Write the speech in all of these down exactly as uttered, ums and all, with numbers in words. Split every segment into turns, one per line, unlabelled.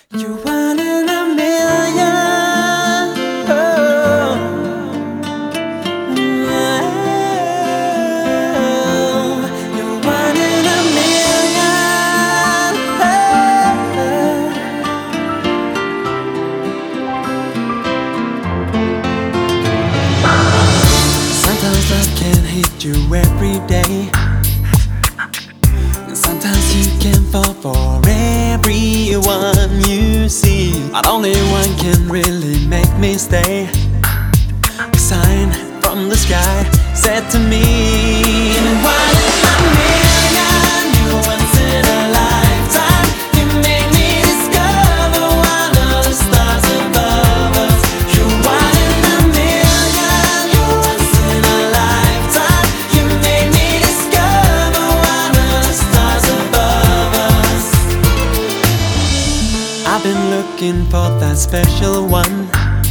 You're one in a million. Oh. You're one in a million. Sometimes love can hit you every day. Sometimes you can fall for everyone you see, but only one can really make me stay. A sign from the sky said to me, one in a million, you're once in a lifetime. You make me discover one of the stars above us. You're one in a million, you're once in a lifetime. You make me discover one of the stars above us. I've been looking for that special one,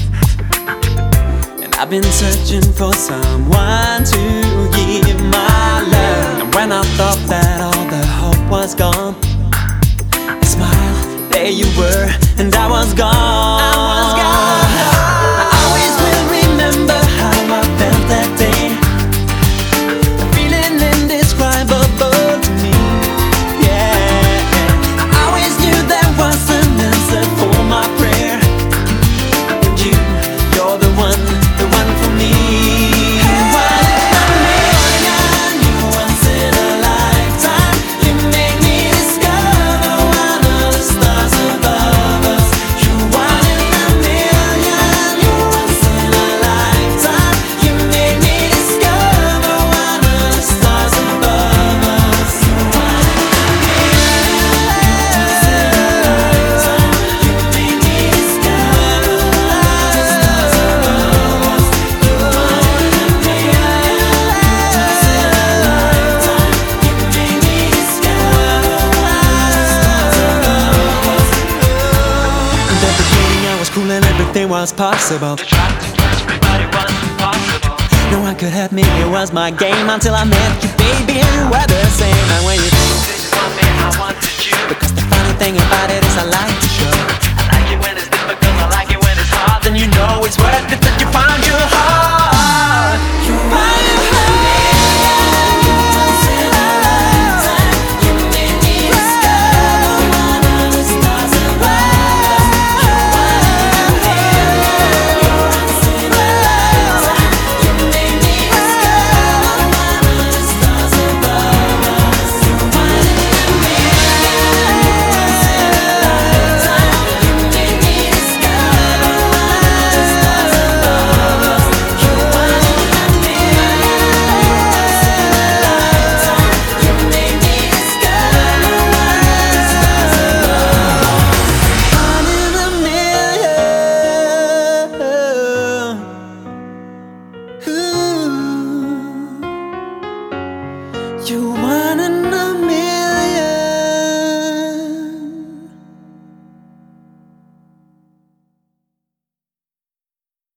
and I've been searching for someone to give my love. And when I thought that all the hope was gone, I smiled, there you were, and I was gone. I was gone. I always will remember how I felt that day. A feeling indescribable to me. Yeah, I always knew there was an answer for my prayer, and you, you're the one, the one for me. One in a million, you're once in a lifetime. You make me discover one of the stars above us. You're one in a million, you're once in a lifetime. You make me discover one of the stars above us. You're one in a million, once in a lifetime. You make me discover one of the stars above us. You're one in a million, once in a lifetime. You make me discover one of the stars above us. In the beginning I was cool and everything was possible.
To try to impress everybody was impossible.
No one could help me, it was my game until I met you, baby. You were the same, and when you
This is one man I wanted you.
because the funny thing about it is I like to show.
I like it when it's difficult, I like it when it's hard.
Then you know it's worth it that you found your heart.